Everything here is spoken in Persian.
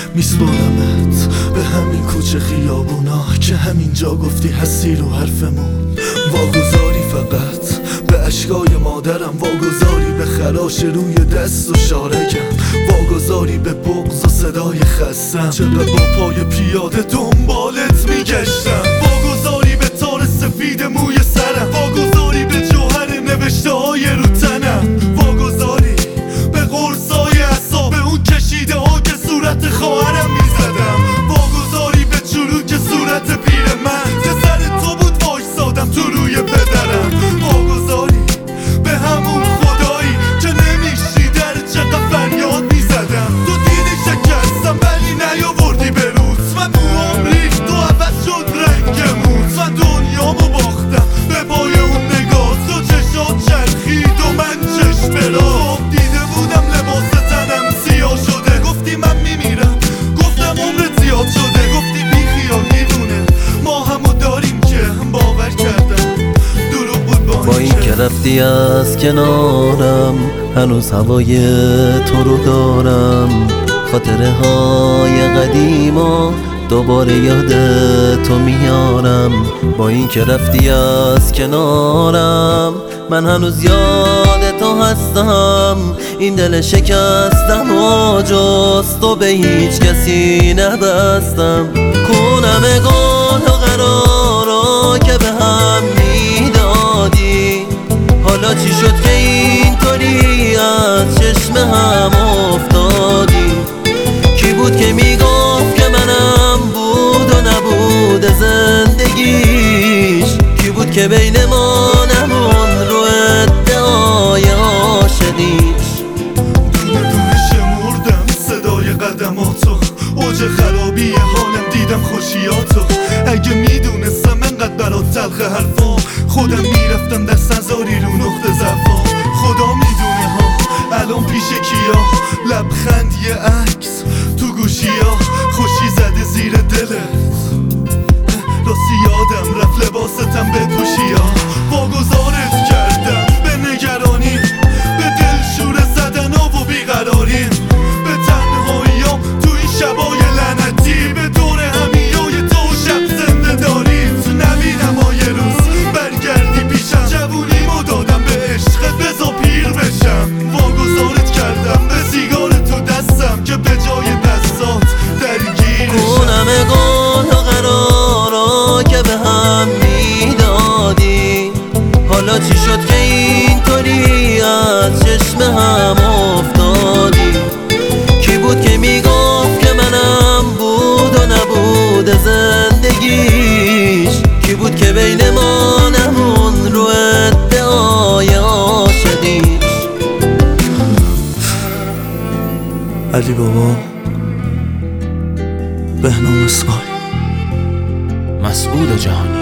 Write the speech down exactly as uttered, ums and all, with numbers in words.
میسپارمت به همین کوچه خیابونا که همینجا گفتی هستی رو حرفمون. واگذاری فقط به اشکای مادرم، واگذاری به خراش روی دست و شارگم، واگذاری به بغض و صدای خستم. چقدر با پای پیاده دنبالت میگشتم، واگذاری به تار سفید موی سرم، واگذاری به جوهر نوشته های رو تنم، واگذاری به قرصای اعصاب، به اون کشیده ها که صورت خواهرم میزدم، واگذاری به چروک صورت پیر من که سر تو بود وایسادم تو روی پدرم، واگذاری به همون خدایی که نمیشی در چقدر فریاد میزدم. تو دیدی شکستم ولی نیاوردی به روز، من موام ریخت تو عوض شد رنگمون، من دنیامو باختم به پای اون نگاه، تو چشات چرخید و من چشم برا دیده بودم لباس تنم سیاه شده، گفتی من میمیرم، گفتم عمرت زیاد شده، گفتی بی خیال میدونه ما همو داریم که باور کردم دروغ بود. با, با این که رفتی از کنارم هنوز هوای تو رو دارم، خاطره های قدیما دوباره یاد تو میارم. با این که رفتی از کنارم من هنوز یاد تو هستم، این دل شکستم و جز تو به هیچ کسی نبستم. کنم گل و قرارا که به هم میدادی، حالا چی شد که اینطوری از چشم هم افتادی؟ کی بود که میگفت که منم بود و نبود زندگیش؟ کی بود که بین ما نمون رو ادعای عاشقیش؟ دونه دونه شمردم صدای قدماتو، اوج خرابی حالم دیدم خوشیاتو. اگه میدونستم انقدر برات تلخ حرفا، خودم میرفتم در سنزاری رو نقطه ضعفا. خدا میدونه ها الان پیش کیا، لبخند یه عکس تو گوشیا، خوشی زده زیر دلت، راستی یادم رفت لباستم بپوشی ها. واگذارت کردم به نگرانی، به دل شوره زدن ها و بیقراری، به تنهاییام تو این شبای لعنتی، به دور همیای تو شب زنده داریت. نبینم ها یه روز برگردی پیشم، جوونیمو دادم به عشقت بزا پیر بشم. واگذارت کردم به سیگار تو دستم که به جای دستات درگیرشم. کنم گل و قرارا که به هم میدادی، حالا چی شد که اینطوری از چشم هم افتادی؟ کی بود که میگفت که منم بود و نبود زندگیش؟ کی بود که بین ما نمون رو ادعای عاشقیش؟ علی بابا، بهنام اسماعیل، مسعود جهانی.